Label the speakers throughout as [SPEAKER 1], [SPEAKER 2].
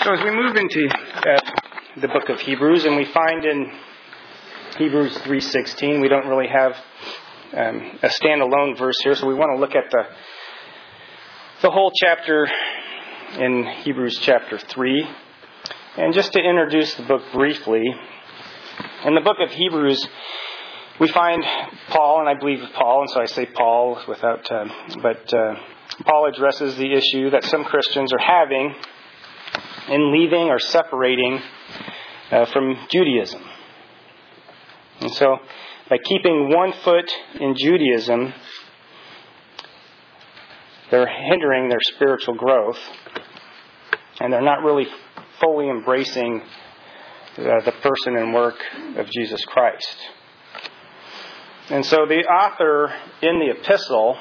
[SPEAKER 1] So as we move into the book of Hebrews, and we find in Hebrews 3:16, we don't really have a standalone verse here, so we want to look at the whole chapter in Hebrews chapter 3. And just to introduce the book briefly, in the book of Hebrews, we find Paul, and I believe Paul, and so I say Paul without, Paul addresses the issue that some Christians are having in leaving or separating from Judaism. And so, by keeping one foot in Judaism, they're hindering their spiritual growth, and they're not really fully embracing the person and work of Jesus Christ. And so the author in the epistle,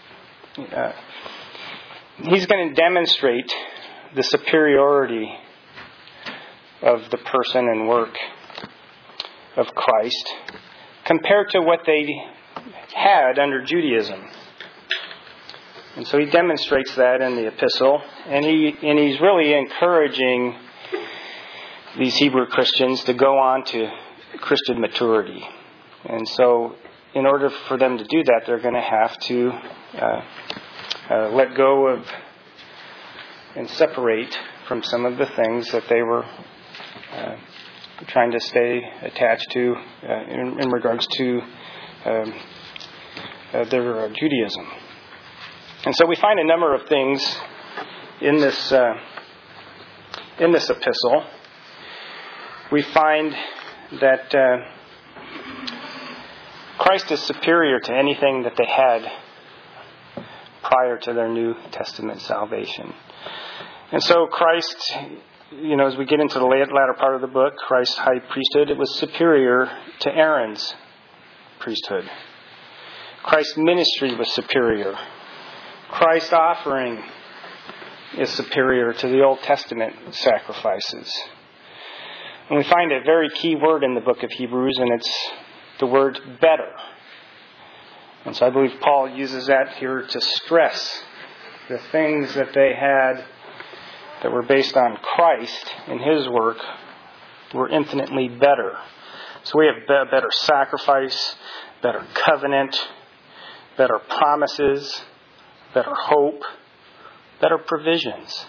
[SPEAKER 1] he's going to demonstrate the superiority of the person and work of Christ compared to what they had under Judaism. And so he demonstrates that in the epistle, and he's really encouraging these Hebrew Christians to go on to Christian maturity. And so in order for them to do that, they're going to have to let go of and separate from some of the things that they were trying to stay attached to in regards to their Judaism. And so we find a number of things in this epistle. We find that Christ is superior to anything that they had prior to their New Testament salvation. And so Christ, as we get into the latter part of the book, Christ's high priesthood, it was superior to Aaron's priesthood. Christ's ministry was superior. Christ's offering is superior to the Old Testament sacrifices. And we find a very key word in the book of Hebrews, and it's the word better. And so I believe Paul uses that here to stress the things that they had that were based on Christ and His work were infinitely better. So we have better sacrifice, better covenant, better promises, better hope, better provisions.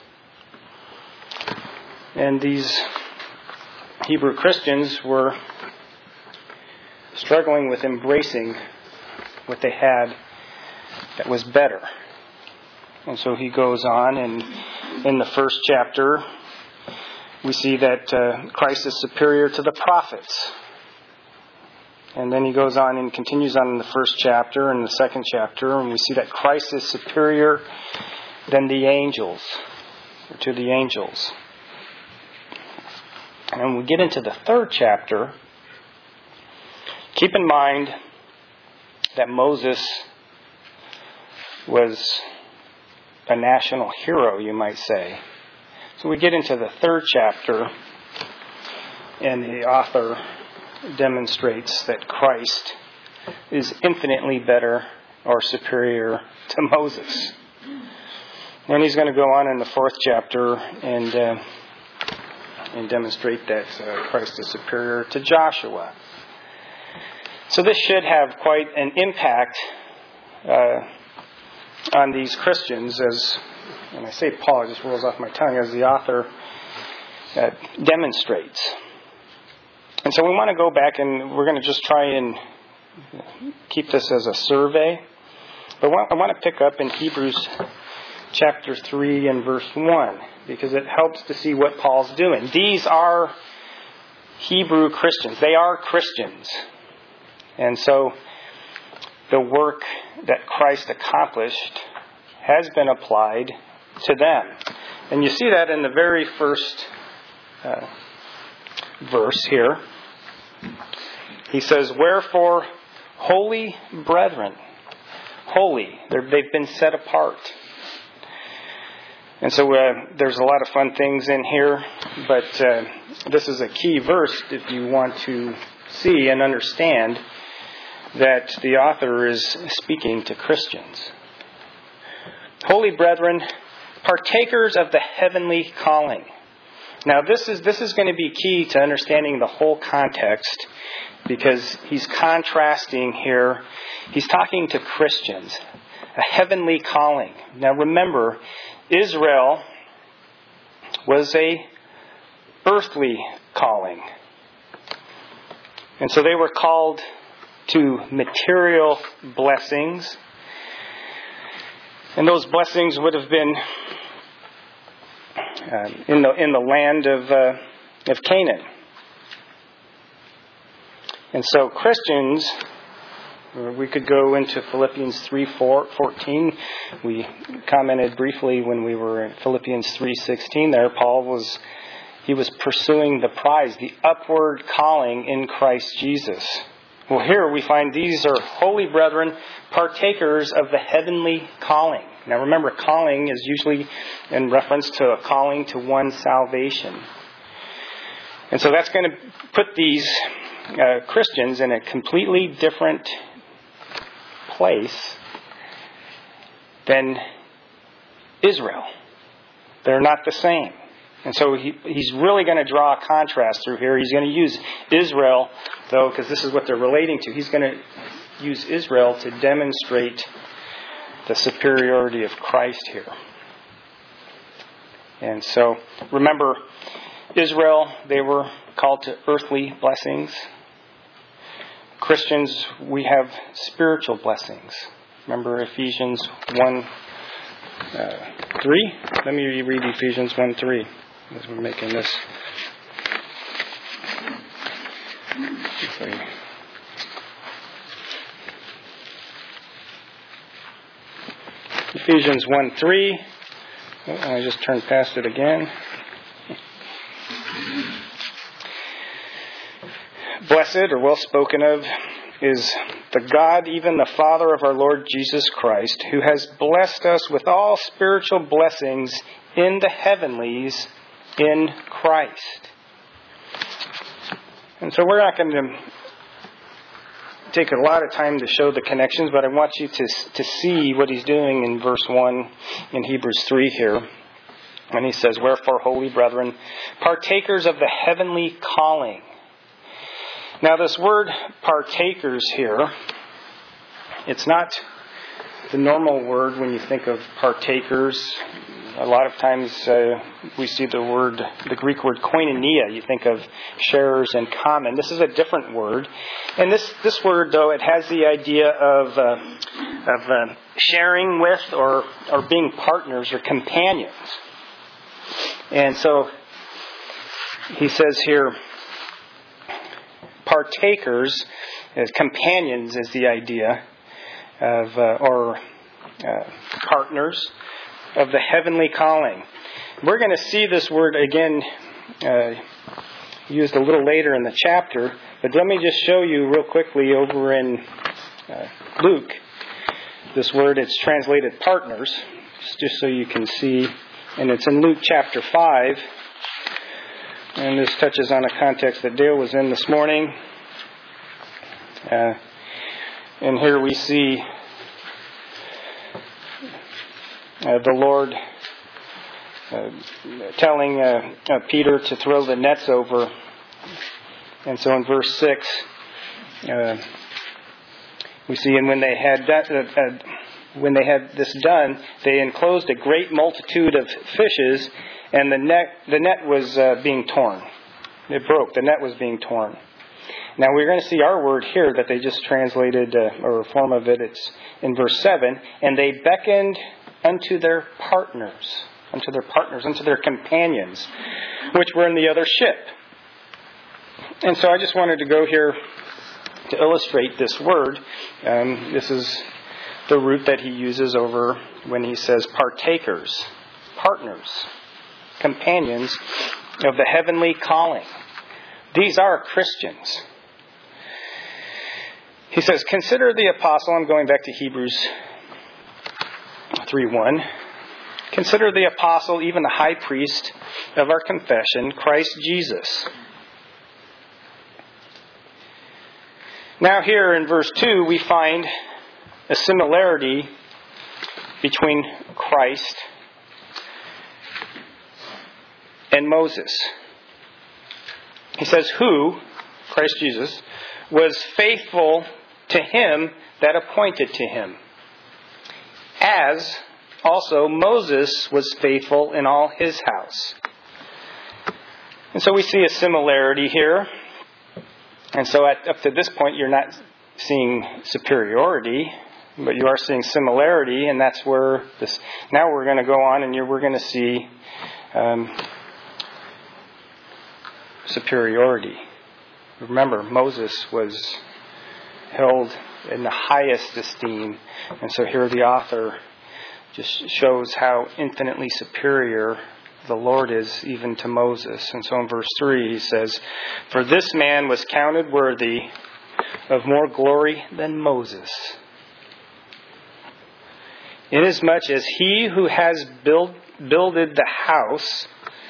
[SPEAKER 1] And these Hebrew Christians were struggling with embracing what they had that was better. And so he goes on, and in the first chapter, we see that Christ is superior to the prophets. And then he goes on and continues on in the first chapter and the second chapter, and we see that Christ is superior than the angels, or to the angels. And when we get into the third chapter, keep in mind that Moses was a national hero, you might say. So we get into the third chapter, and the author demonstrates that Christ is infinitely better or superior to Moses. And he's going to go on in the fourth chapter and demonstrate that Christ is superior to Joshua. So this should have quite an impact on these Christians, as when I say Paul, it just rolls off my tongue, as the author demonstrates. And so we want to go back, and we're going to just try and keep this as a survey. But I want to pick up in Hebrews chapter 3 and verse 1, because it helps to see what Paul's doing. These are Hebrew Christians. They are Christians. And so the work that Christ accomplished has been applied to them. And you see that in the very first verse here. He says, "Wherefore, holy brethren," holy, they've been set apart. And so there's a lot of fun things in here, but this is a key verse if you want to see and understand that the author is speaking to Christians. "Holy brethren, partakers of the heavenly calling, Now this is going to be key to understanding the whole context, because he's contrasting here. He's talking to Christians, a heavenly calling. Now remember, Israel was a earthly calling. And so they were called to material blessings. And those blessings would have been in the land of Canaan. And so Christians, we could go into Philippians 3:14. We commented briefly when we were in Philippians 3:16 there. Paul was pursuing the prize, the upward calling in Christ Jesus. Well, here we find these are holy brethren, partakers of the heavenly calling. Now remember, calling is usually in reference to a calling to one's salvation. And so that's going to put these Christians in a completely different place than Israel. They're not the same. And so he's really going to draw a contrast through here. He's going to use Israel, though, because this is what they're relating to. He's going to use Israel to demonstrate the superiority of Christ here. And so, remember, Israel, they were called to earthly blessings. Christians, we have spiritual blessings. Remember Ephesians 1:3? Let me read Ephesians 1:3 as we're making this. Ephesians 1:3. Oh, I just turned past it again. Blessed, or well spoken of, is the God, even the Father of our Lord Jesus Christ, who has blessed us with all spiritual blessings in the heavenlies in Christ. And so we're not going to take a lot of time to show the connections, but I want you to see what he's doing in verse 1 in Hebrews 3 here. When he says, "Wherefore, holy brethren, partakers of the heavenly calling." Now this word partakers here, it's not the normal word when you think of partakers. A lot of times we see the Greek word koinonia. You think of sharers in common. This is a different word. And this word, though, it has the idea of sharing with or being partners or companions. And so he says here, partakers, as companions is the idea of, or partners of the heavenly calling. We're going to see this word again used a little later in the chapter, but let me just show you real quickly over in Luke. This word, it's translated partners, just so you can see, and it's in Luke chapter 5. And this touches on a context that Dale was in this morning. And here we see the Lord telling Peter to throw the nets over. And so in verse 6, we see, and when they had this done, they enclosed a great multitude of fishes, and the net was being torn. It broke. The net was being torn. Now we're going to see our word here that they just translated, or a form of it. It's in verse 7. And they beckoned unto their partners, unto their companions, which were in the other ship. And so I just wanted to go here to illustrate this word. This is the root that he uses over when he says partakers, partners, companions of the heavenly calling. These are Christians. He says, consider the apostle, I'm going back to Hebrews 3:1. Consider the apostle, even the high priest of our confession, Christ Jesus. Now here in verse 2, we find a similarity between Christ and Moses. he says, who, Christ Jesus, was faithful to him that appointed to him, as also Moses was faithful in all his house. And so we see a similarity here. And so up to this point, you're not seeing superiority, but you are seeing similarity, and that's where this. Now we're going to go on, and we're going to see superiority. Remember, Moses was held in the highest esteem, and so here the author just shows how infinitely superior the Lord is even to Moses. And so in verse 3 he says, "For this man was counted worthy of more glory than Moses, inasmuch as he who has builded the house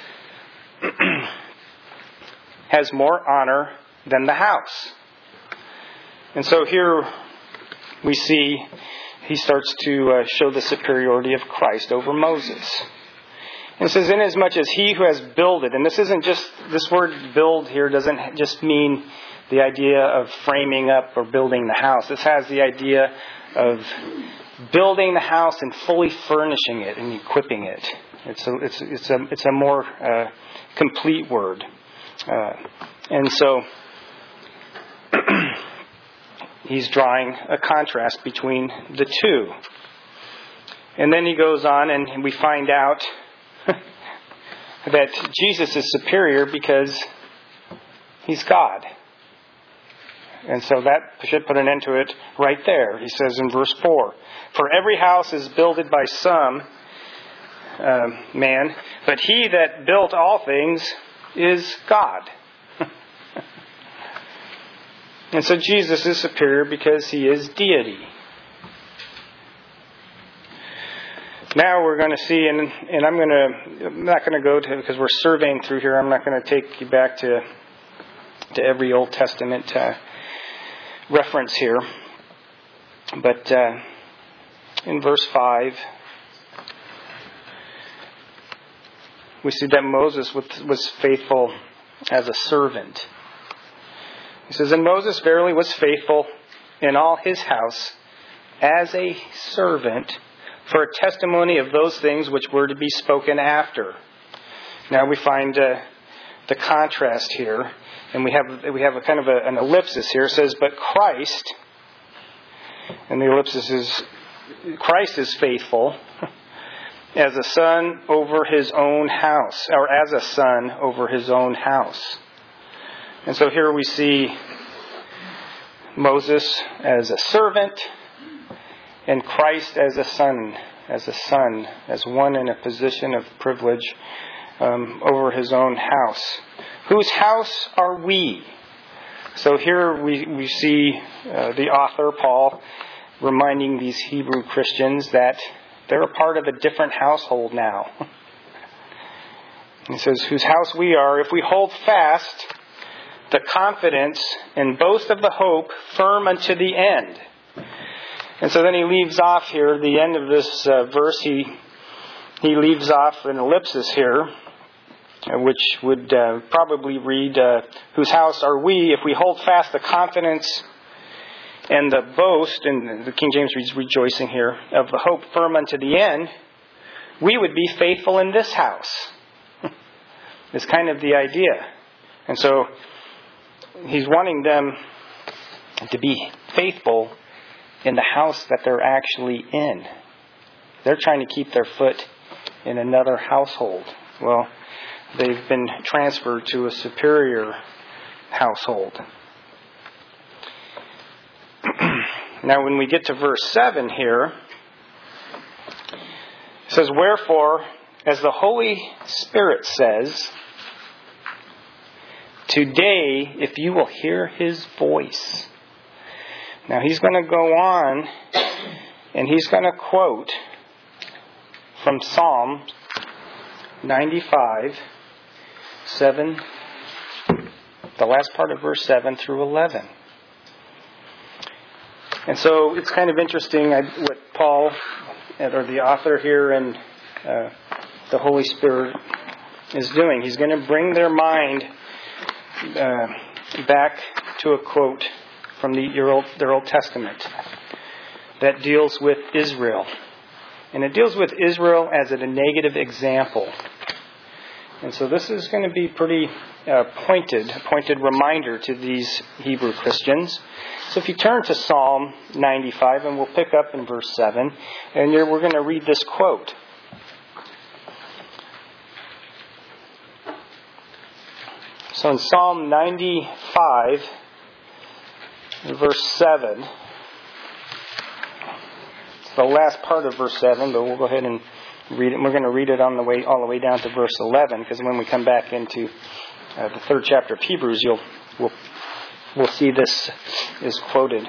[SPEAKER 1] has more honor than the house." And so here we see he starts to show the superiority of Christ over Moses. And it says, inasmuch as he who has builded, and this isn't just, this word build here doesn't just mean the idea of framing up or building the house. This has the idea of building the house and fully furnishing it and equipping it. It's a more complete word. And so he's drawing a contrast between the two. And then he goes on and we find out that Jesus is superior because he's God. And so that should put an end to it right there. He says in verse 4, "For every house is builded by some man, but he that built all things is God." And so Jesus is superior because he is deity. Now we're going to see, and I'm not going to go to, because we're surveying through here, I'm not going to take you back to every Old Testament reference here. But in verse 5, we see that Moses was faithful as a servant. He says, "And Moses verily was faithful in all his house as a servant for a testimony of those things which were to be spoken after." Now we find the contrast here, and we have a kind of an ellipsis here. It says, "But Christ," and the ellipsis is, Christ is faithful as a son over his own house, or as a son over his own house. And so here we see Moses as a servant and Christ as a son, as one in a position of privilege over his own house. Whose house are we? So here we see the author, Paul, reminding these Hebrew Christians that they're a part of a different household now. He says, "Whose house we are, if we hold fast the confidence and boast of the hope firm unto the end." And so then he leaves off here, the end of this verse, he leaves off an ellipsis here, which would probably read, "Whose house are we, if we hold fast the confidence and the boast," and the King James reads rejoicing here, "of the hope firm unto the end, we would be faithful in this house." It's kind of the idea. And so he's wanting them to be faithful in the house that they're actually in. They're trying to keep their foot in another household. Well, they've been transferred to a superior household. Now when we get to verse 7 here, it says, "Wherefore, as the Holy Spirit says, today, if you will hear his voice." Now he's going to go on and he's going to quote from Psalm 95, 7, the last part of verse 7 through 11. And so it's kind of interesting what Paul, or the author here, and the Holy Spirit is doing. He's going to bring their mind back to a quote from their Old Testament that deals with Israel. And it deals with Israel as a negative example. And so this is going to be pretty pointed reminder to these Hebrew Christians. So if you turn to Psalm 95, and we'll pick up in verse 7, and we're going to read this quote. So in Psalm 95, verse 7, it's the last part of verse 7, but we'll go ahead and read it. We're going to read it all the way down to verse 11, because when we come back into the third chapter of Hebrews, we'll see this is quoted.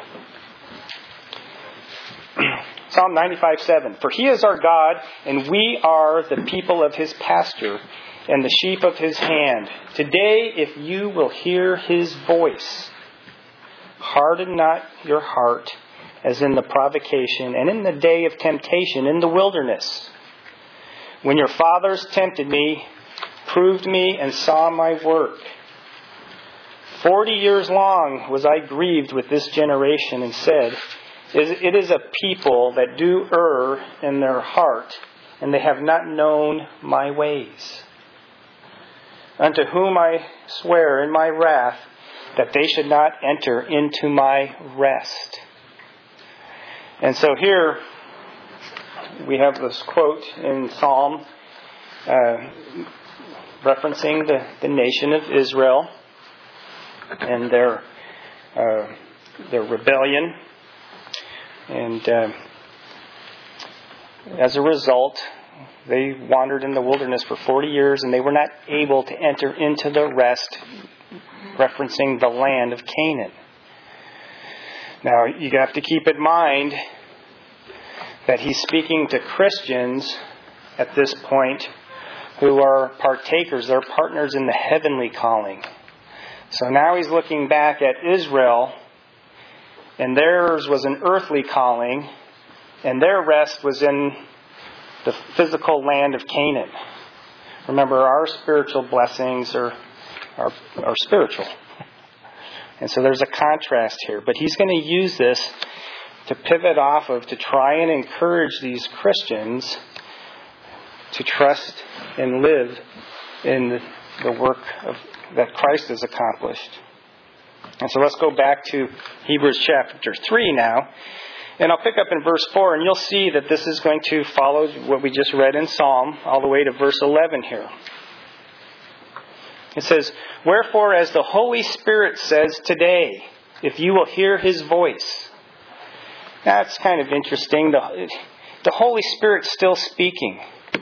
[SPEAKER 1] Psalm 95:7. For he is our God, and we are the people of his pasture, and the sheep of his hand. Today, if you will hear his voice, harden not your heart, as in the provocation and in the day of temptation in the wilderness, when your fathers tempted me, proved me, and saw my work. 40 years long was I grieved with this generation, and said, it is a people that do err in their heart, and they have not known my ways. Unto whom I swear in my wrath, that they should not enter into my rest. And so here we have this quote in Psalm referencing the nation of Israel and their rebellion. And as a result, they wandered in the wilderness for 40 years, and they were not able to enter into the rest, referencing the land of Canaan. Now, you have to keep in mind that he's speaking to Christians at this point who are partakers, they're partners in the heavenly calling. So now he's looking back at Israel, and theirs was an earthly calling, and their rest was in the physical land of Canaan. Remember, our spiritual blessings are spiritual. And so there's a contrast here. But he's going to use this to pivot off of, to try and encourage these Christians to trust and live in the work that Christ has accomplished. And so let's go back to Hebrews chapter 3 now. And I'll pick up in verse 4, and you'll see that this is going to follow what we just read in Psalm, all the way to verse 11 here. It says, wherefore, as the Holy Spirit says today, if you will hear his voice. That's kind of interesting. The Holy Spirit's still speaking.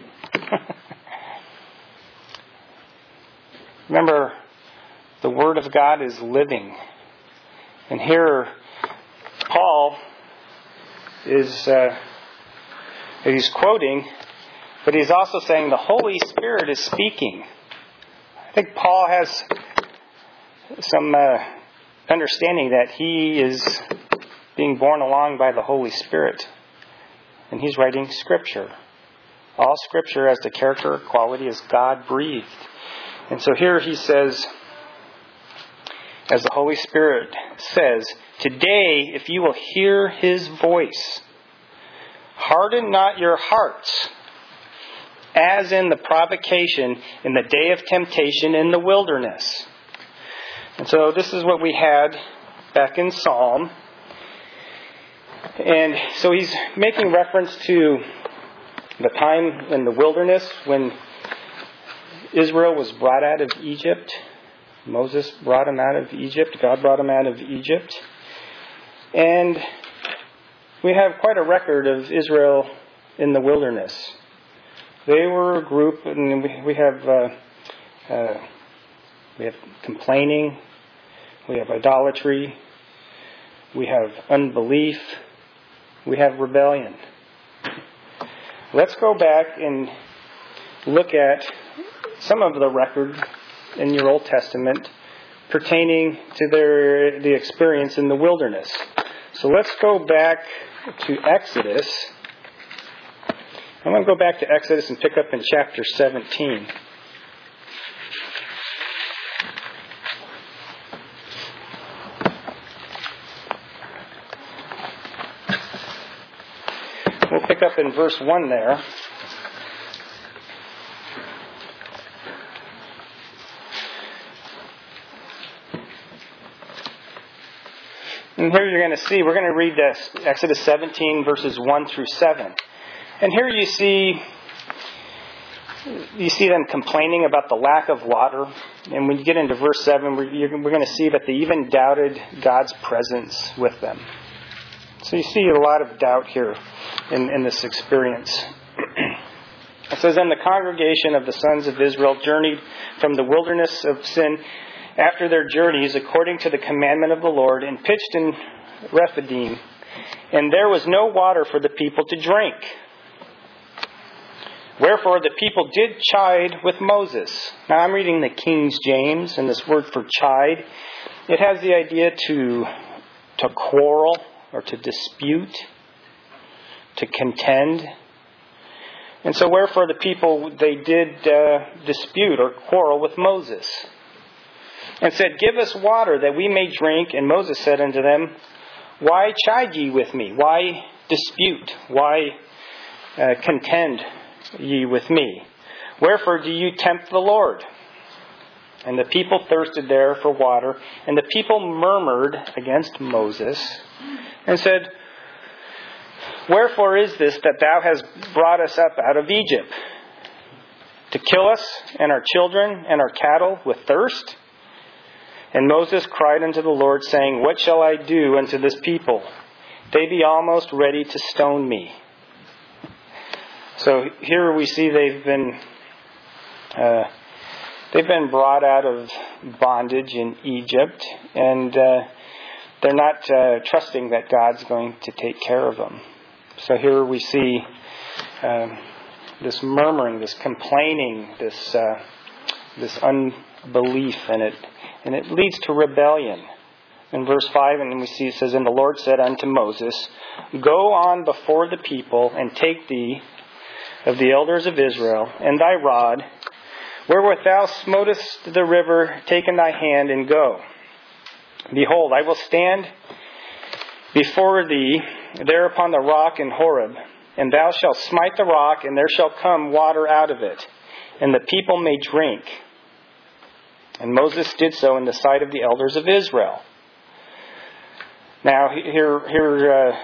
[SPEAKER 1] Remember, the Word of God is living. And here, Paul is he's quoting, but he's also saying the Holy Spirit is speaking. I think Paul has some understanding that he is being borne along by the Holy Spirit. And he's writing Scripture. All Scripture has the character or quality as God-breathed. And so here he says, as the Holy Spirit says, today, if you will hear his voice, harden not your hearts, as in the provocation in the day of temptation in the wilderness. And so this is what we had back in Psalm. And so he's making reference to the time in the wilderness when Israel was brought out of Egypt. Moses brought him out of Egypt. God brought him out of Egypt. And we have quite a record of Israel in the wilderness. They were a group, and we have complaining, we have idolatry, we have unbelief, we have rebellion. Let's go back and look at some of the record in your Old Testament pertaining to the experience in the wilderness. So let's go back to Exodus. I'm going to go back to Exodus and pick up in chapter 17. pick up in verse 1 there. And here you're going to see, we're going to read this, Exodus 17, verses 1 through 7. And here you see them complaining about the lack of water. And when you get into verse 7, we're going to see that they even doubted God's presence with them. So you see a lot of doubt here in this experience. It says, "And the congregation of the sons of Israel journeyed from the wilderness of Sin after their journeys according to the commandment of the Lord, and pitched in Rephidim. And there was no water for the people to drink. Wherefore the people did chide with Moses." Now I'm reading the King James, and this word for chide, it has the idea to quarrel or to dispute, to contend. And so wherefore the people, they did dispute or quarrel with Moses, and said, "Give us water that we may drink." And Moses said unto them, "Why chide ye with me? Why dispute? Why contend ye with me? Wherefore do you tempt the Lord?" And the people thirsted there for water, and the people murmured against Moses, and said, "Wherefore is this that thou hast brought us up out of Egypt, to kill us and our children and our cattle with thirst?" And Moses cried unto the Lord, saying, "What shall I do unto this people? They be almost ready to stone me." So here we see they've been brought out of bondage in Egypt, and they're not trusting that God's going to take care of them. So here we see this murmuring, this complaining, this unbelief, and it leads to rebellion. In verse 5, and we see it says, "And the Lord said unto Moses, Go on before the people, and take thee of the elders of Israel, and thy rod, wherewith thou smotest the river, take in thy hand, and go. Behold, I will stand before thee there upon the rock in Horeb, and thou shalt smite the rock, and there shall come water out of it, and the people may drink." And Moses did so in the sight of the elders of Israel. Now, here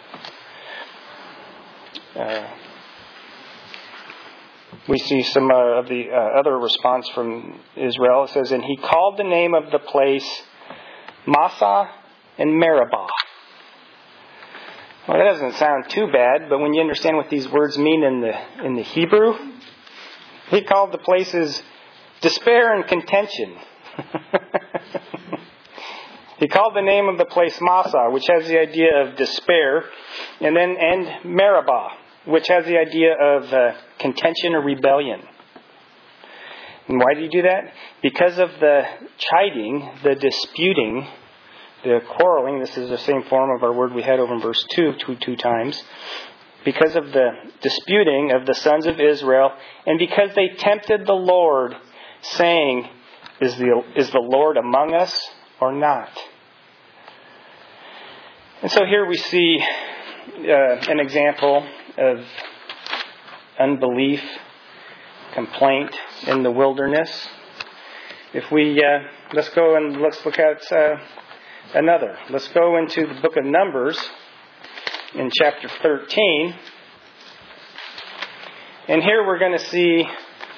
[SPEAKER 1] we see some of the other response from Israel. It says, "And he called the name of the place Massah and Meribah." Well, that doesn't sound too bad, but when you understand what these words mean in the Hebrew, he called the places despair and contention. He called the name of the place Massah, which has the idea of despair, and Meribah, which has the idea of contention or rebellion. And why did he do that? Because of the chiding, the disputing, the quarreling. This is the same form of our word we had over in verse 2 times. Because of the disputing of the sons of Israel, and because they tempted the Lord, saying, Is the Lord among us or not? And so here we see an example of unbelief, complaint in the wilderness. If we let's look at another. Let's go into the book of Numbers in chapter 13, and here we're going to see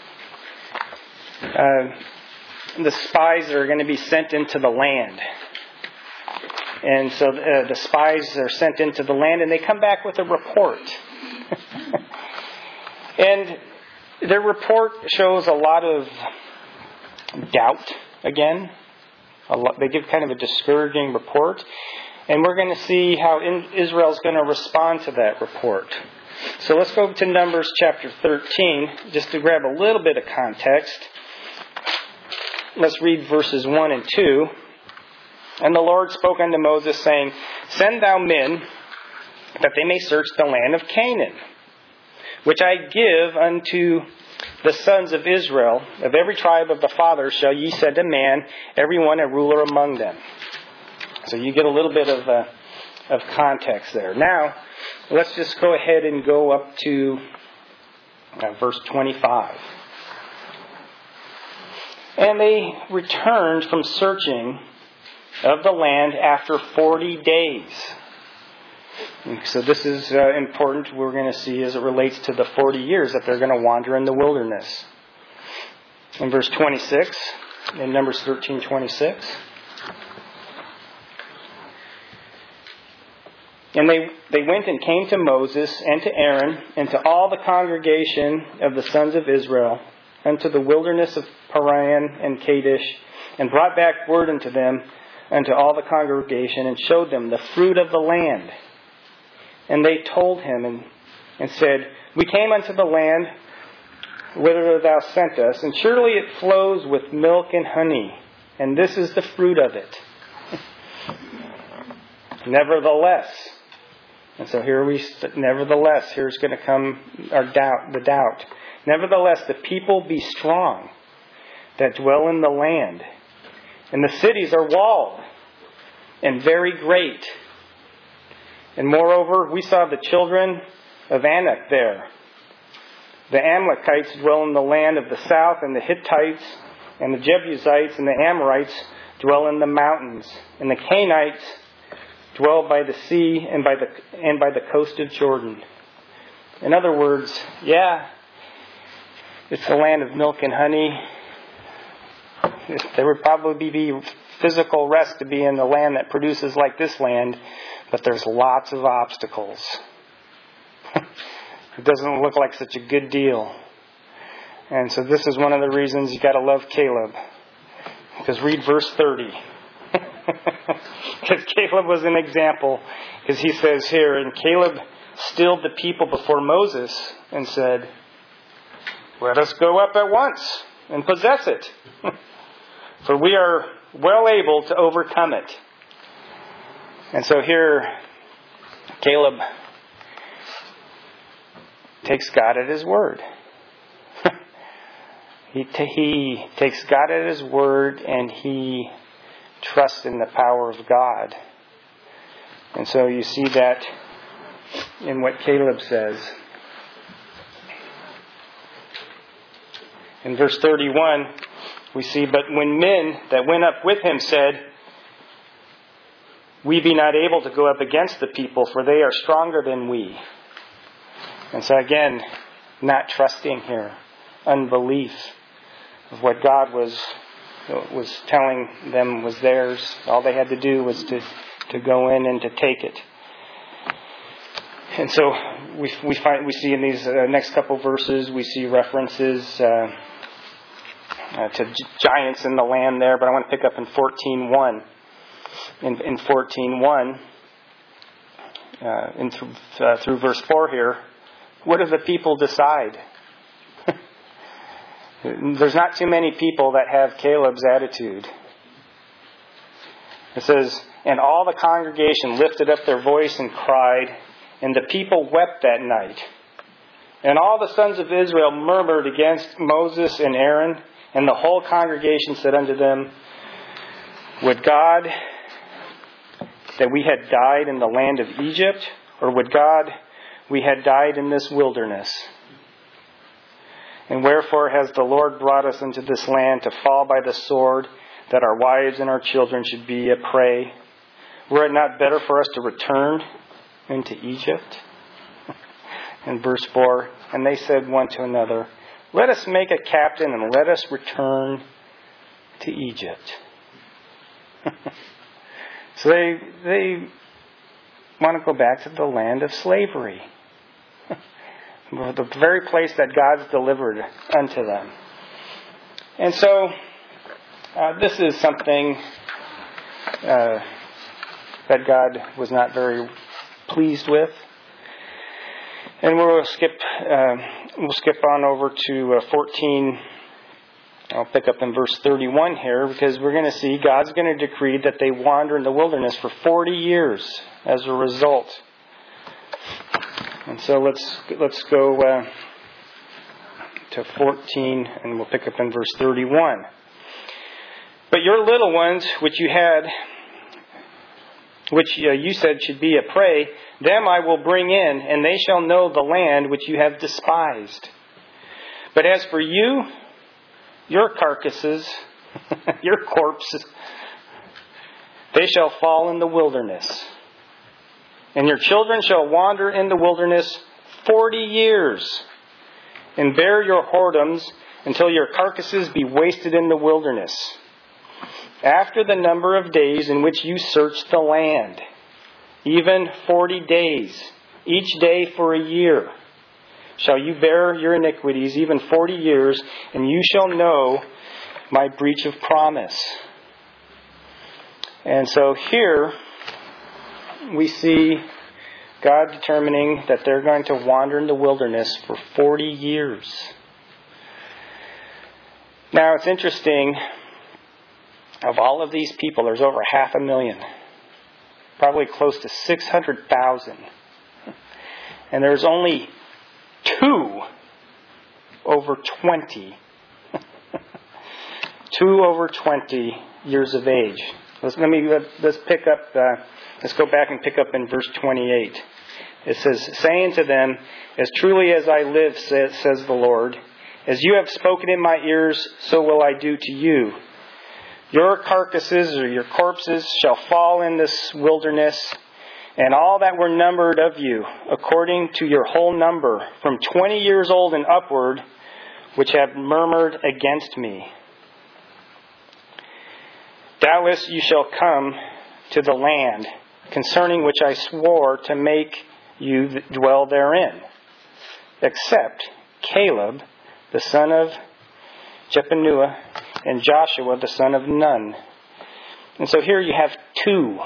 [SPEAKER 1] the spies that are going to be sent into the land. And so the spies are sent into the land, and they come back with a report. And their report shows a lot of doubt again. They give kind of a discouraging report. And we're going to see how Israel's going to respond to that report. So let's go to Numbers chapter 13, just to grab a little bit of context. Let's read verses 1 and 2. "And the Lord spoke unto Moses, saying, Send thou men, that they may search the land of Canaan, which I give unto the sons of Israel. Of every tribe of the fathers shall ye send a man, every one a ruler among them." So you get a little bit of context there. Now, let's just go ahead and go up to verse 25. And they returned from searching of the land after 40 days. So this is important, we're going to see, as it relates to the 40 years that they're going to wander in the wilderness. In verse 26, in Numbers 13:26. And they went and came to Moses and to Aaron and to all the congregation of the sons of Israel unto the wilderness of Paran and Kadesh, and brought back word unto them, unto all the congregation, and showed them the fruit of the land. And they told him and said, We came unto the land whither thou sent us, and surely it flows with milk and honey, and this is the fruit of it. Nevertheless, and so nevertheless, here's going to come the doubt. Nevertheless, the people be strong that dwell in the land, and the cities are walled and very great. And moreover, we saw the children of Anak there. The Amalekites dwell in the land of the south, and the Hittites and the Jebusites and the Amorites dwell in the mountains, and the Canaanites dwell by the sea and by the coast of Jordan. In other words, it's the land of milk and honey. There would probably be physical rest to be in the land that produces like this land, but there's lots of obstacles. It doesn't look like such a good deal. And so this is one of the reasons you got to love Caleb. Because read verse 30. Because Caleb was an example. Because he says here, and Caleb stilled the people before Moses and said, Let us go up at once and possess it. For we are well able to overcome it. And so here, Caleb takes God at His word. He takes God at His word, and he trusts in the power of God. And so you see that in what Caleb says. In verse 31, we see, But when men that went up with him said, We be not able to go up against the people, for they are stronger than we. And so again, not trusting here. Unbelief of what God was telling them was theirs. All they had to do was to go in and to take it. And so we see in these next couple verses, we see references to giants in the land there. But I want to pick up in 14:1. In 14:1, through verse 4 here, what do the people decide? There's not too many people that have Caleb's attitude. It says, And all the congregation lifted up their voice and cried, and the people wept that night. And all the sons of Israel murmured against Moses and Aaron, and the whole congregation said unto them, Would God that we had died in the land of Egypt, or would God we had died in this wilderness? And wherefore has the Lord brought us into this land to fall by the sword, that our wives and our children should be a prey? Were it not better for us to return into Egypt? In verse 4, And they said one to another, Let us make a captain, and let us return to Egypt. So they want to go back to the land of slavery. The very place that God's delivered unto them. And so this is something that God was not very pleased with. And we'll skip on over to 14. I'll pick up in verse 31 here, because we're going to see God's going to decree that they wander in the wilderness for 40 years as a result. And so let's go to 14, and we'll pick up in verse 31. But your little ones, which you had which you said should be a prey, them I will bring in, and they shall know the land which you have despised. But as for you, your carcasses, your corpses, they shall fall in the wilderness. And your children shall wander in the wilderness 40 years, and bear your whoredoms until your carcasses be wasted in the wilderness. After the number of days in which you search the land, even 40 days, each day for a year, shall you bear your iniquities, even 40 years, and you shall know my breach of promise. And so here we see God determining that they're going to wander in the wilderness for 40 years. Now it's interesting, of all of these people, there's over 500,000, probably close to 600,000. And there's only 2 over 20. 2 over 20 years of age. Let's pick up. Let's go back and pick up in verse 28. It says, saying to them, as truly as I live, says the Lord, as you have spoken in my ears, so will I do to you. Your carcasses or your corpses shall fall in this wilderness, and all that were numbered of you, according to your whole number, from 20 years old and upward, which have murmured against me. Doubtless you shall come to the land, concerning which I swore to make you dwell therein, except Caleb, the son of Jephunneh, and Joshua, the son of Nun. And so here you have 2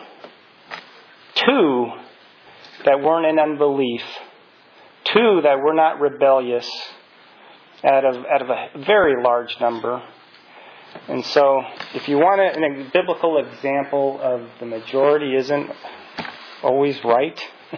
[SPEAKER 1] that weren't in unbelief, 2 that were not rebellious out of a very large number. And so if you want a biblical example of the majority isn't always right,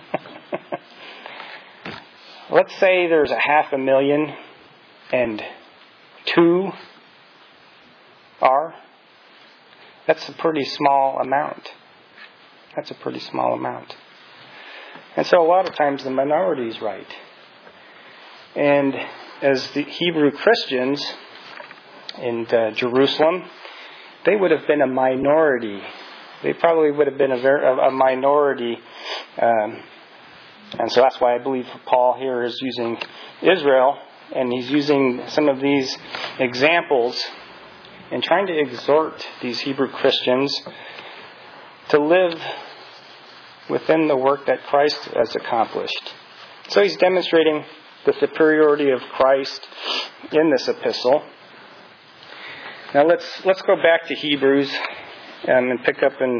[SPEAKER 1] let's say there's 500,000 and 2 are. That's a pretty small amount. That's a pretty small amount. And so a lot of times the minority is right. And as the Hebrew Christians in Jerusalem, they would have been a minority. They probably would have been a minority. And so that's why I believe Paul here is using Israel, and he's using some of these examples and trying to exhort these Hebrew Christians to live within the work that Christ has accomplished. So he's demonstrating the superiority of Christ in this epistle. Now let's go back to Hebrews and pick up in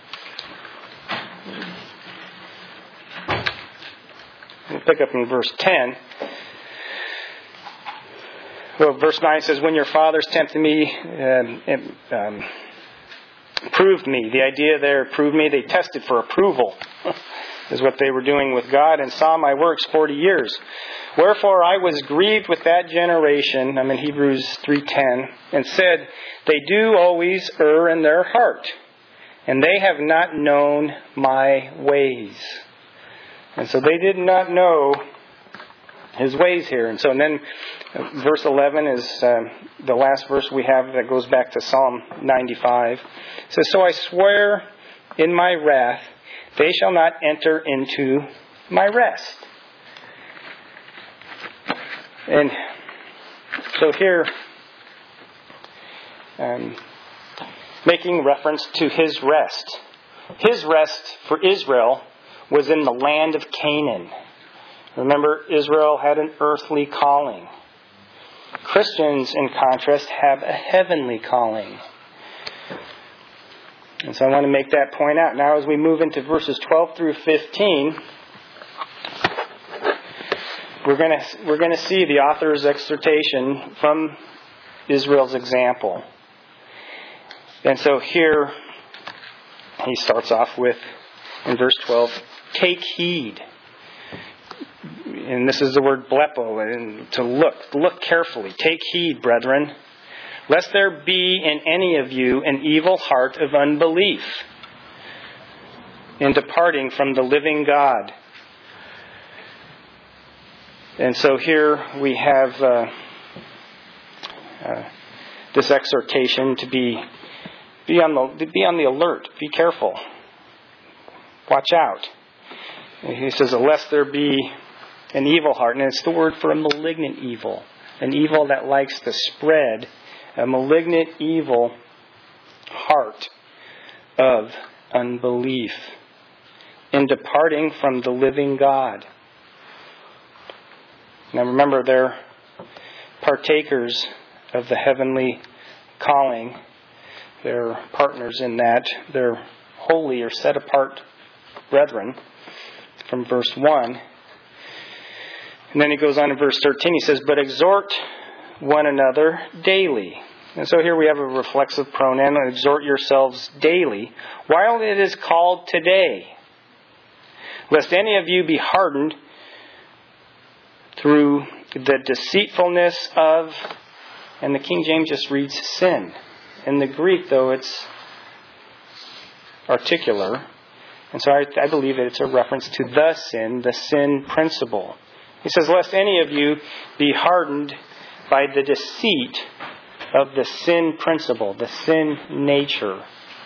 [SPEAKER 1] verse 10. Well, verse 9 says, when your fathers tempted me, proved me. The idea there, proved me, they tested for approval, is what they were doing with God, and saw my works 40 years. Wherefore I was grieved with that generation, I'm in Hebrews 3:10, and said, they do always err in their heart, and they have not known my ways. And so they did not know His ways here. And so then verse 11 is the last verse we have that goes back to Psalm 95. It says, so I swear in my wrath, they shall not enter into my rest. And so here, making reference to His rest. His rest for Israel was in the land of Canaan. Remember, Israel had an earthly calling. Christians, in contrast, have a heavenly calling. And so I want to make that point out. Now as we move into verses 12 through 15, we're going to see the author's exhortation from Israel's example. And so here he starts off with, in verse 12, take heed. And this is the word blepo, and to look carefully. Take heed, brethren, lest there be in any of you an evil heart of unbelief, in departing from the living God. And so here we have this exhortation to be on the alert, be careful, watch out. He says, "Lest there be an evil heart," and it's the word for a malignant evil, an evil that likes to spread, a malignant evil heart of unbelief in departing from the living God. Now remember, they're partakers of the heavenly calling. They're partners in that. They're holy or set apart brethren from verse 1. And then he goes on in verse 13. He says, "But exhort one another daily." And so here we have a reflexive pronoun. Exhort yourselves daily, while it is called today, lest any of you be hardened through the deceitfulness of, and the King James just reads sin. In the Greek, though, it's articular. And so I believe that it's a reference to the sin principle. He says, "Lest any of you be hardened by the deceit of the sin principle," the sin nature.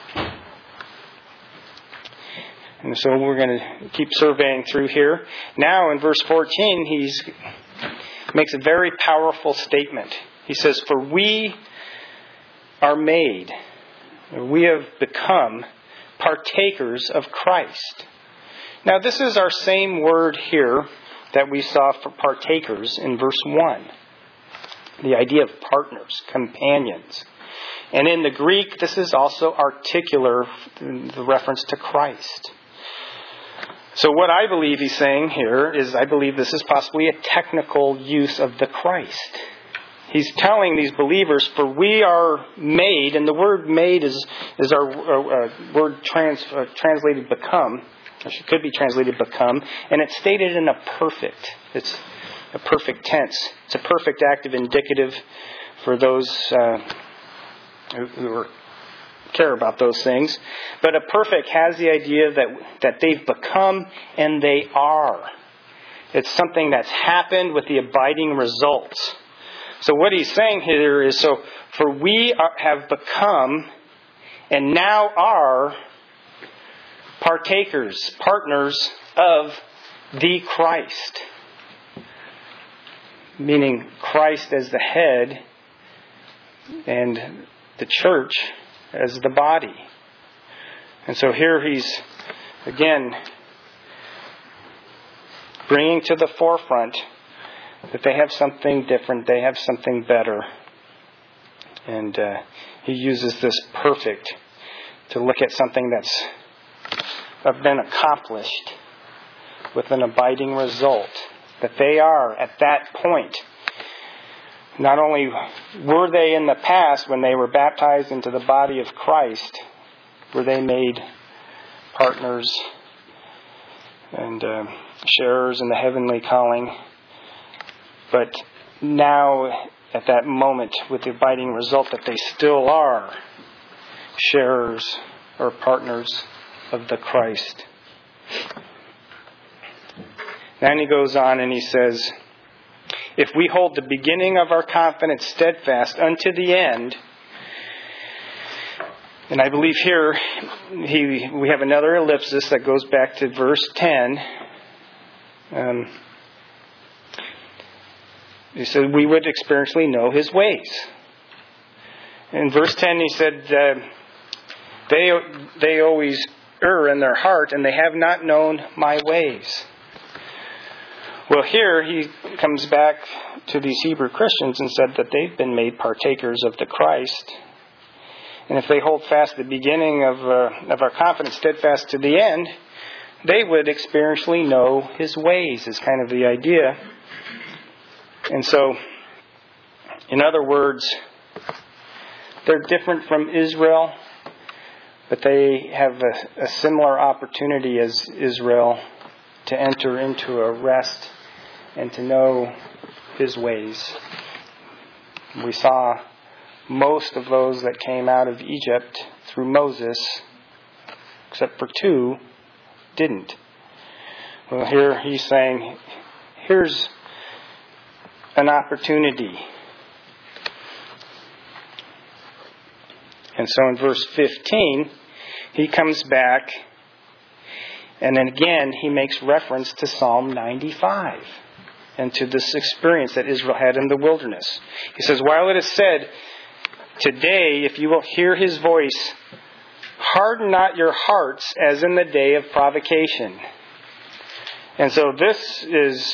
[SPEAKER 1] And so we're going to keep surveying through here. Now in verse 14, he makes a very powerful statement. He says, "For we are made, we have become partakers of Christ." Now this is our same word here that we saw for partakers in verse 1. The idea of partners, companions. And in the Greek, this is also articular, the reference to Christ. So what I believe he's saying here is, I believe this is possibly a technical use of the Christ. He's telling these believers, for we are made, and the word made is our word translated become, or it could be translated become, and it's stated in it's a perfect tense. It's a perfect active indicative for those who care about those things. But a perfect has the idea that they've become and they are. It's something that's happened with the abiding results. So what he's saying here is, for we have become and now are partakers, partners of the Christ. Meaning Christ as the head and the church as the body. And so here he's, again, bringing to the forefront that they have something different, they have something better. And he uses this perfect to look at something that's been accomplished with an abiding result. That they are at that point. Not only were they in the past, when they were baptized into the body of Christ, were they made partners and sharers in the heavenly calling, but now at that moment with the abiding result that they still are sharers or partners of the Christ. Then he goes on and he says, "If we hold the beginning of our confidence steadfast unto the end," and I believe here we have another ellipsis that goes back to verse 10. He said we would experientially know his ways. In verse 10 he said, they always err in their heart, and they have not known my ways. Well, here he comes back to these Hebrew Christians and said that they've been made partakers of the Christ. And if they hold fast the beginning of our confidence steadfast to the end, they would experientially know his ways, is kind of the idea. And so, in other words, they're different from Israel, but they have a similar opportunity as Israel to enter into a rest and to know his ways. We saw most of those that came out of Egypt through Moses, except for two, didn't. Well, here he's saying, here's an opportunity. And so in verse 15, he comes back, and then again he makes reference to Psalm 95 and to this experience that Israel had in the wilderness. He says, while it is said, today, if you will hear his voice, harden not your hearts as in the day of provocation. And so this is,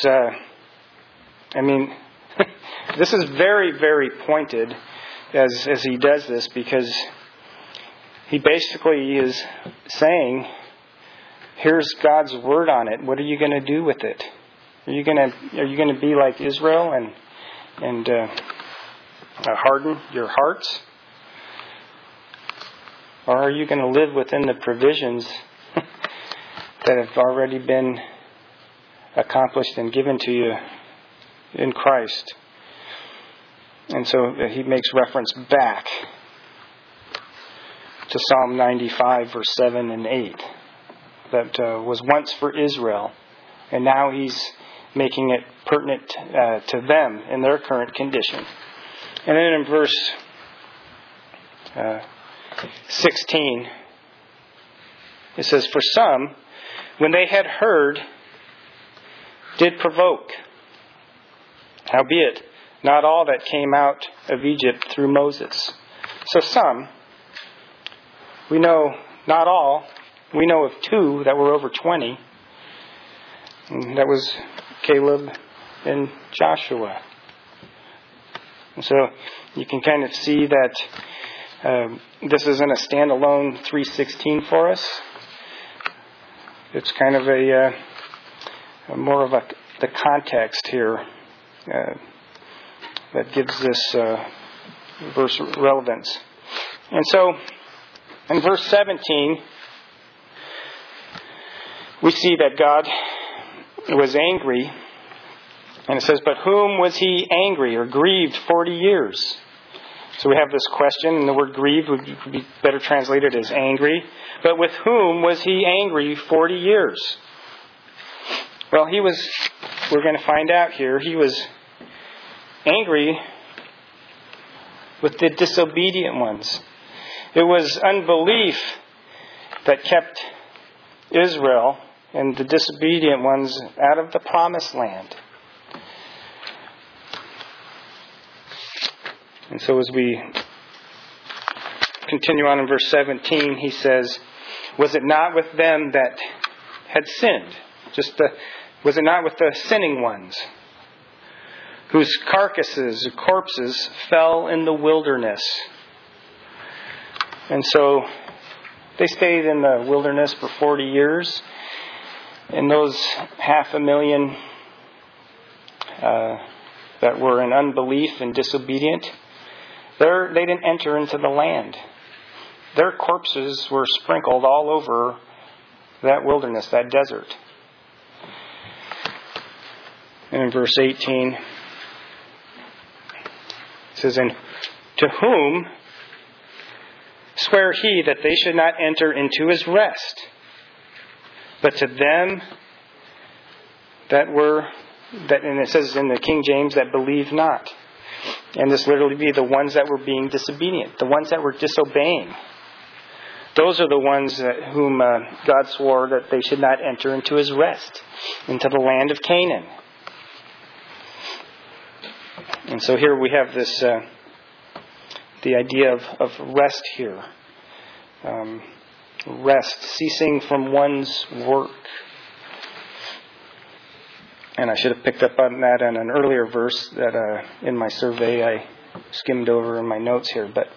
[SPEAKER 1] this is very, very pointed as he does this, because he basically is saying, here's God's word on it. What are you going to do with it? Are you going to be like Israel and harden your hearts? Or are you going to live within the provisions that have already been accomplished and given to you in Christ? And so he makes reference back to Psalm 95, verse 7 and 8, that was once for Israel, and now he's making it pertinent to them in their current condition. And then in verse 16, it says, for some, when they had heard, did provoke. Howbeit, not all that came out of Egypt through Moses. So some, we know not all, we know of 2 that were over 20. And that was Caleb and Joshua. And so you can kind of see that this isn't a standalone 3:16 for us. It's kind of a more of the context here that gives this verse relevance. And so in verse 17, we see that God was angry. And it says, but whom was he angry or grieved 40 years? So we have this question, and the word grieved would be better translated as angry. But with whom was he angry 40 years? Well, we're going to find out here, he was angry with the disobedient ones. It was unbelief that kept Israel and the disobedient ones out of the promised land. And so as we continue on in verse 17, he says, was it not with them that had sinned? Was it not with the sinning ones, whose carcasses or corpses fell in the wilderness? And so they stayed in the wilderness for 40 years. And those 500,000 that were in unbelief and disobedient, they didn't enter into the land. Their corpses were sprinkled all over that wilderness, that desert. And in verse 18, it says, and to whom sware he that they should not enter into his rest, but to them and it says in the King James, that believe not. And this literally be the ones that were being disobedient, the ones that were disobeying. Those are the ones whom God swore that they should not enter into his rest, into the land of Canaan. And so here we have this, the idea of rest here. Rest, ceasing from one's work. And I should have picked up on that in an earlier verse that in my survey I skimmed over in my notes here. But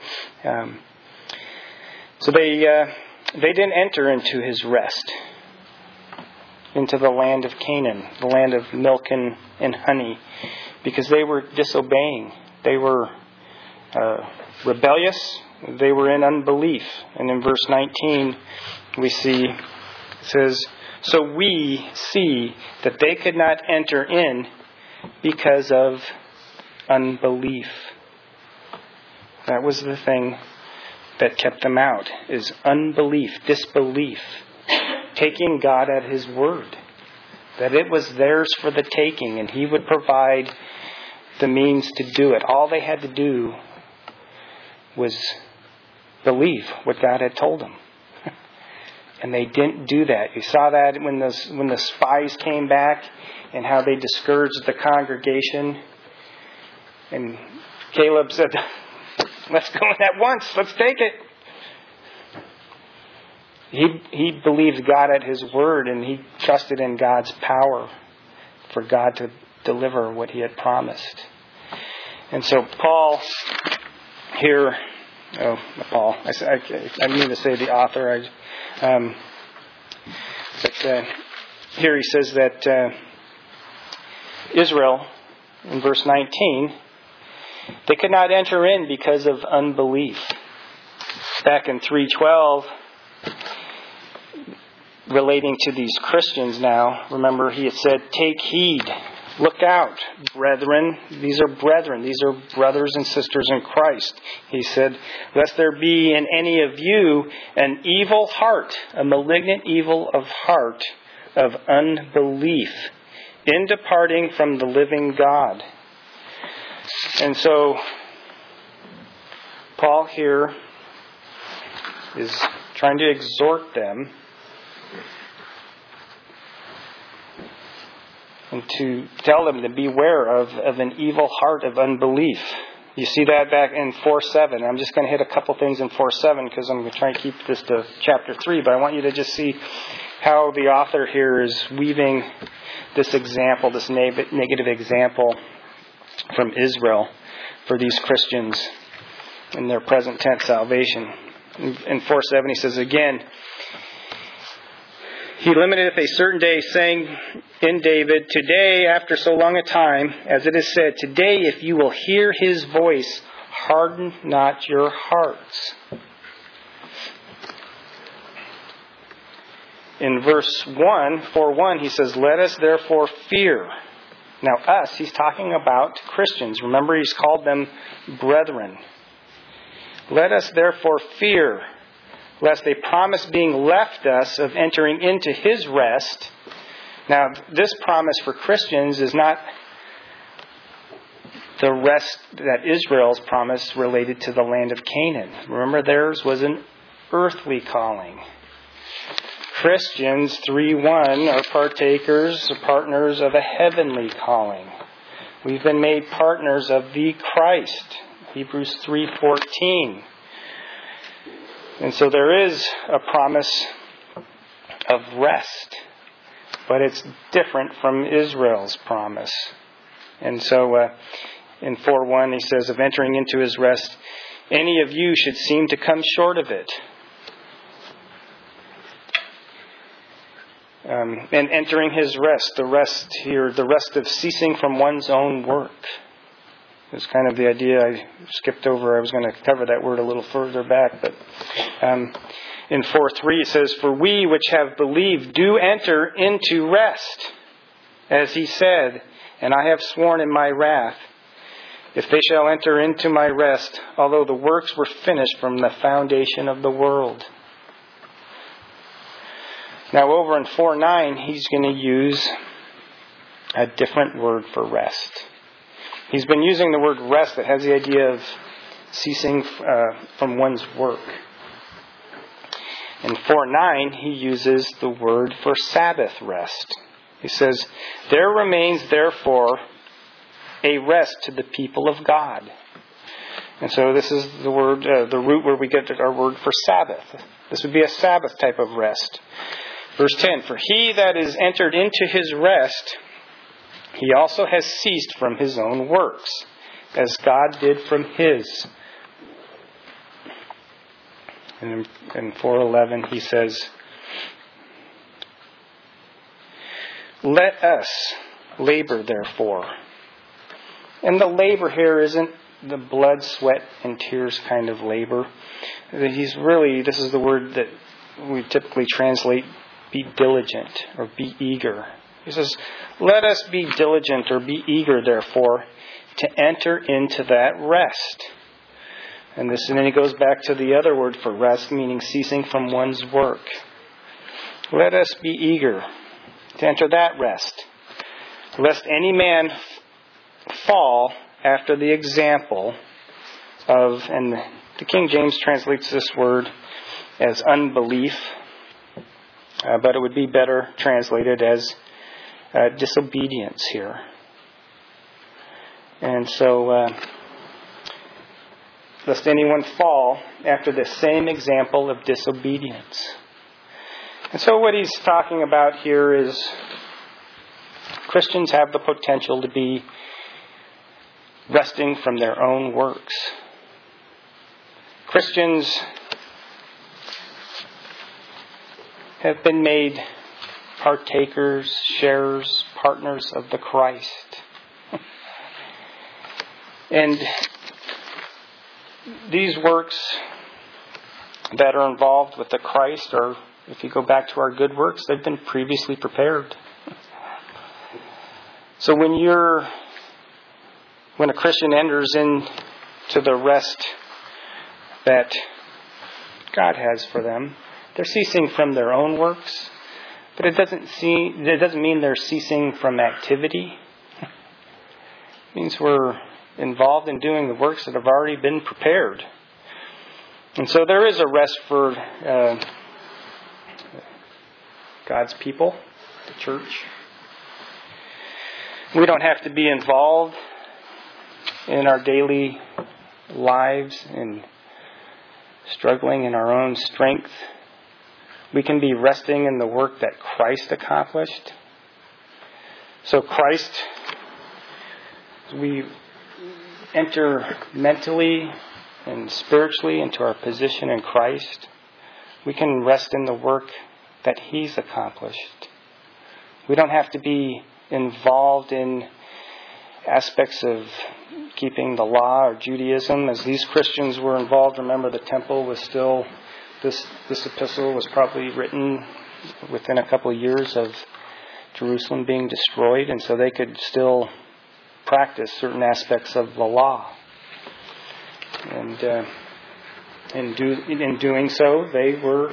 [SPEAKER 1] so they didn't enter into his rest, into the land of Canaan, the land of milk and honey, because they were disobeying. They were rebellious. They were in unbelief. And in verse 19 we see, it says, so we see that they could not enter in because of unbelief. That was the thing that kept them out, is unbelief, disbelief. taking God at His word, that it was theirs for the taking, and He would provide the means to do it. All they had to do was believe what God had told them. And they didn't do that. You saw that when the spies came back and how they discouraged the congregation. And Caleb said, let's go at once. Let's take it. He believed God at His word, and he trusted in God's power for God to deliver what He had promised. And so Paul here, I mean to say the author. Here he says that Israel, in verse 19, they could not enter in because of unbelief. Back in 3:12, relating to these Christians now, remember he had said, take heed, look out, brethren. These are brethren. These are brothers and sisters in Christ. He said, lest there be in any of you an evil heart, a malignant evil of heart of unbelief, in departing from the living God. And so, Paul here is trying to exhort them and to tell them to beware of an evil heart of unbelief. You see that back in 4:7. I'm just going to hit a couple things in 4:7 because I'm going to try and keep this to chapter 3. But I want you to just see how the author here is weaving this example, this negative example from Israel for these Christians in their present tense salvation. In 4:7 he says again, He limiteth a certain day, saying in David, today, after so long a time, as it is said, today, if you will hear His voice, harden not your hearts. In verse 4:1, he says, let us therefore fear. Now us, he's talking about Christians. Remember, he's called them brethren. Let us therefore fear, lest a promise being left us of entering into His rest. Now, this promise for Christians is not the rest that Israel's promise related to the land of Canaan. Remember, theirs was an earthly calling. Christians, 3:1, are partakers or partners of a heavenly calling. We've been made partners of the Christ. Hebrews 3:14. And so there is a promise of rest, but it's different from Israel's promise. And so in 4:1 he says, of entering into His rest, any of you should seem to come short of it. And entering His rest, the rest here, the rest of ceasing from one's own work. It's kind of the idea I skipped over. I was going to cover that word a little further back. But in 4:3 it says, for we which have believed do enter into rest. As He said, and I have sworn in my wrath, if they shall enter into my rest, although the works were finished from the foundation of the world. Now over in 4:9, he's going to use a different word for rest. He's been using the word rest that has the idea of ceasing from one's work. In 4:9, he uses the word for Sabbath rest. He says, there remains therefore a rest to the people of God. And so this is the word, the root where we get our word for Sabbath. This would be a Sabbath type of rest. Verse 10, for he that is entered into his rest, he also has ceased from his own works, as God did from His. And in 4:11 he says, let us labor therefore. And the labor here isn't the blood, sweat, and tears kind of labor. This is the word that we typically translate be diligent or be eager. He says, let us be diligent or be eager, therefore, to enter into that rest. And then he goes back to the other word for rest, meaning ceasing from one's work. Let us be eager to enter that rest, lest any man fall after the example of, and the King James translates this word as unbelief, but it would be better translated as disobedience here. And so, lest anyone fall after the same example of disobedience. And so what he's talking about here is Christians have the potential to be resting from their own works. Christians have been made partakers, sharers, partners of the Christ. And these works that are involved with the Christ, or if you go back to our good works, they've been previously prepared. So when a Christian enters into the rest that God has for them, they're ceasing from their own works, but it doesn't mean they're ceasing from activity. It means we're involved in doing the works that have already been prepared. And so there is a rest for God's people, the church. We don't have to be involved in our daily lives and struggling in our own strength. We can be resting in the work that Christ accomplished. So Christ, we enter mentally and spiritually into our position in Christ. We can rest in the work that He's accomplished. We don't have to be involved in aspects of keeping the law or Judaism as these Christians were involved. Remember, the temple was still, this epistle was probably written within a couple of years of Jerusalem being destroyed, and so they could still practice certain aspects of the law. And in doing so, they were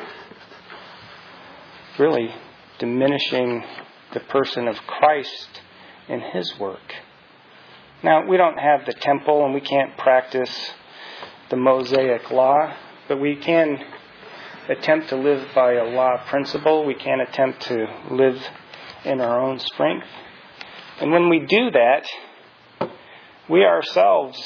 [SPEAKER 1] really diminishing the person of Christ and His work. Now, we don't have the temple and we can't practice the Mosaic law, but we can attempt to live by a law principle. We can attempt to live in our own strength. And when we do that, we ourselves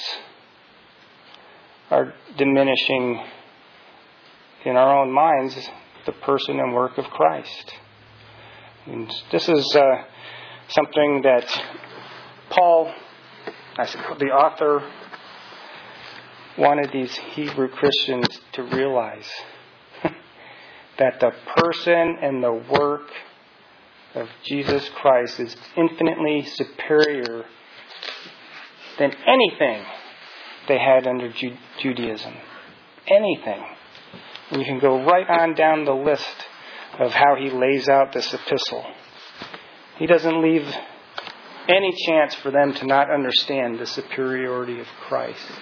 [SPEAKER 1] are diminishing in our own minds the person and work of Christ. And this is something that Paul, the author, wanted these Hebrew Christians to realize. That the person and the work of Jesus Christ is infinitely superior than anything they had under Judaism. Anything. And you can go right on down the list of how he lays out this epistle. He doesn't leave any chance for them to not understand the superiority of Christ.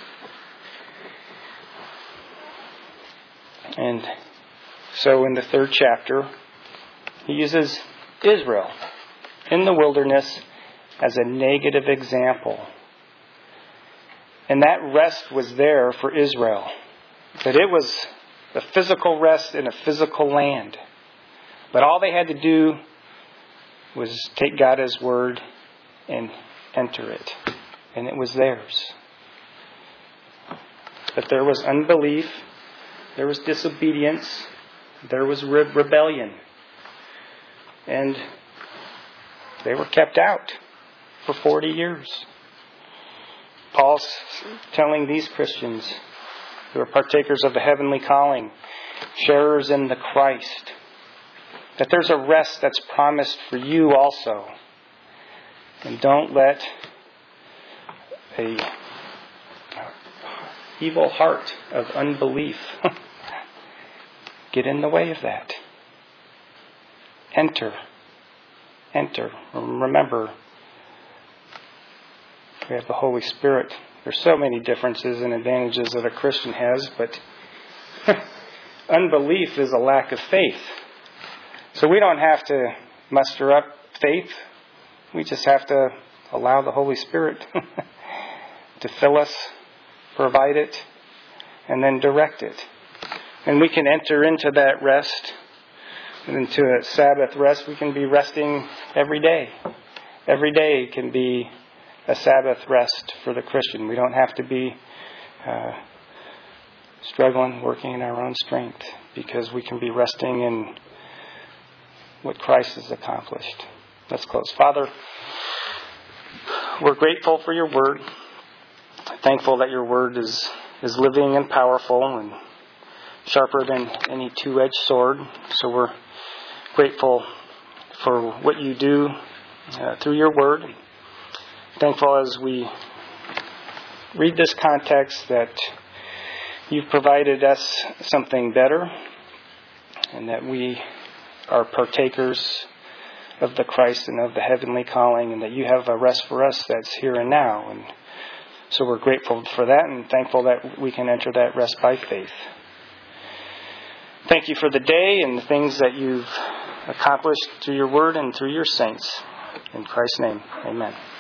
[SPEAKER 1] And so in the 3rd chapter, he uses Israel in the wilderness as a negative example. And that rest was there for Israel. But it was a physical rest in a physical land. But all they had to do was take God as word and enter it. And it was theirs. But there was unbelief. There was disobedience. There was rebellion. And they were kept out for 40 years. Paul's telling these Christians who are partakers of the heavenly calling, sharers in the Christ, that there's a rest that's promised for you also. And don't let a evil heart of unbelief get in the way of that. Enter. Remember, we have the Holy Spirit. There's so many differences and advantages that a Christian has, but unbelief is a lack of faith. So we don't have to muster up faith. We just have to allow the Holy Spirit to fill us, provide it, and then direct it. And we can enter into that rest, into a Sabbath rest. We can be resting every day. Every day can be a Sabbath rest for the Christian. We don't have to be struggling, working in our own strength, because we can be resting in what Christ has accomplished. Let's close. Father, we're grateful for your word. Thankful that your word is living and powerful and sharper than any two-edged sword. So we're grateful for what you do through your word. Thankful as we read this context that you've provided us something better, and that we are partakers of the Christ and of the heavenly calling, and that you have a rest for us that's here and now. And so we're grateful for that and thankful that we can enter that rest by faith. Thank you for the day and the things that you've accomplished through your word and through your saints. In Christ's name, amen.